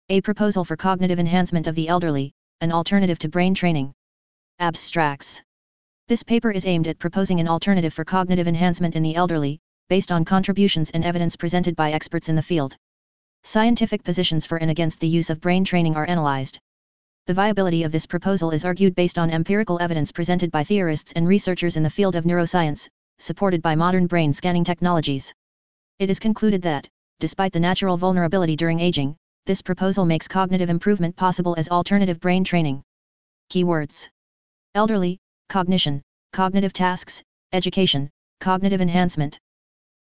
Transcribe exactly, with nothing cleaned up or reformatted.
A proposal for cognitive enhancement of the elderly, an alternative to brain training. Abstracts. This paper is aimed at proposing an alternative for cognitive enhancement in the elderly, based on contributions and evidence presented by experts in the field. Scientific positions for and against the use of brain training are analyzed. The viability of this proposal is argued based on empirical evidence presented by theorists and researchers in the field of neuroscience, supported by modern brain scanning technologies. It is concluded that, despite the natural vulnerability during aging, this proposal makes cognitive improvement possible as alternative brain training. Keywords: elderly, cognition, cognitive tasks, education, cognitive enhancement.